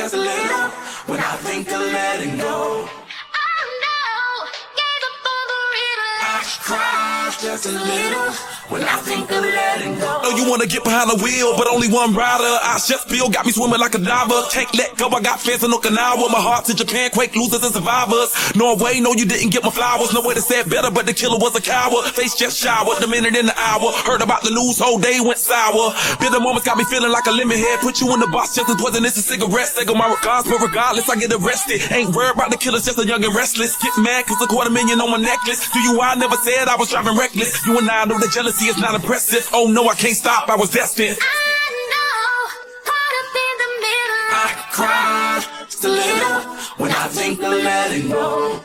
just a little when I think of letting go. I cry just a little when I think of letting go. Know you wanna get behind the wheel, but only one rider. I just feel got me swimming like a diver. Can't let go, I got fans in Okinawa. My heart to Japan, quake losers and survivors. Norway, no you didn't get my flowers. No way to say it better, but the killer was a coward. Face just showered, the minute in the hour. Heard about the news, whole day went sour. Bitter moments got me feeling like a lemon head. Put you in the box just as poisonous as cigarettes. They go my regards, but regardless, I get arrested. Ain't worried about the killers, just a young and restless. Get mad cause $250,000 on my necklace. Do you I never said I was driving reckless. You and I know that jealousy is not impressive. Oh no, I can't stop, I was destined. I cry just a little when I think of letting go.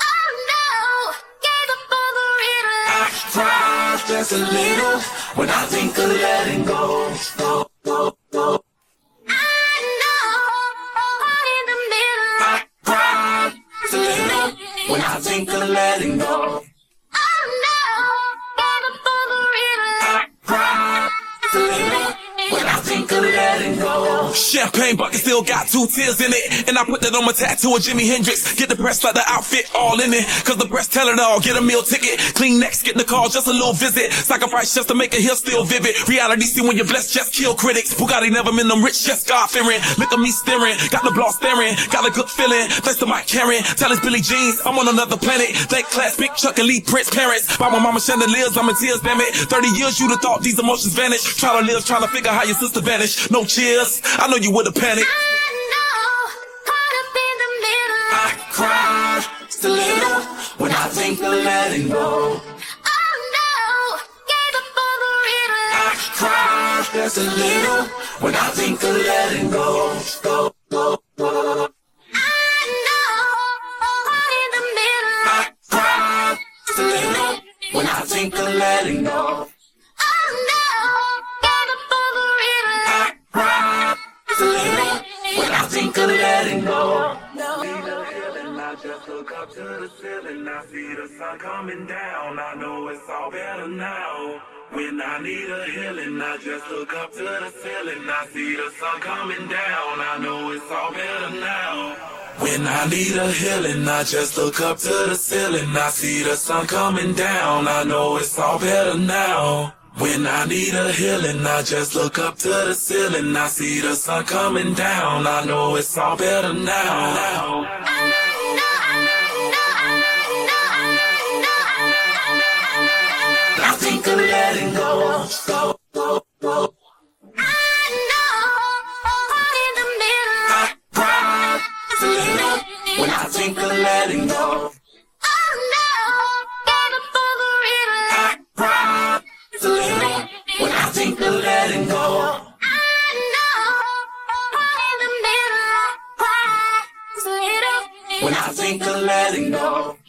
I cry just a little when I think of letting go. I cry just a little when I think of letting go. When I think of letting go. Champagne bucket still got 2 tears in it. And I put that on my tattoo of Jimi Hendrix. Get the breast like the outfit all in it. Cause the breast tell it all. Get a meal ticket. Clean next, get in the call, just a little visit. Sacrifice just to make it here still vivid. Reality see when you're blessed, just kill critics. Bugatti never been them rich, just God fearing. Look at me staring, got the block staring. Got a good feeling, thanks to Mike Karen. Tell us Billy Jeans, I'm on another planet. Thank class, Big Chuck and Lee Prince parents. By my mama chandeliers, I'm in tears, damn it. 30 years you'd have thought these emotions vanish. Try to live, trying to figure how your sister vanished. No cheers, I know you would've panicked. I cry just a little when I think of letting go. I cry just a little when I think of letting go. I cry just a little when I think of letting go. When I think of letting go. I just look up to the ceiling, I see the sun coming down. I know it's all better now. When I need a healing, I just look up to the ceiling, I see the sun coming down. I know it's all better now. When I need a healing, I just look up to the ceiling, I see the sun coming down. I know it's all better now. When I need a healing, I just look up to the ceiling, I see the sun coming down. I know it's all better now. I think of letting go. I cry just a little when I think of letting go. I cry just a little when I think of letting go. When I think of letting go.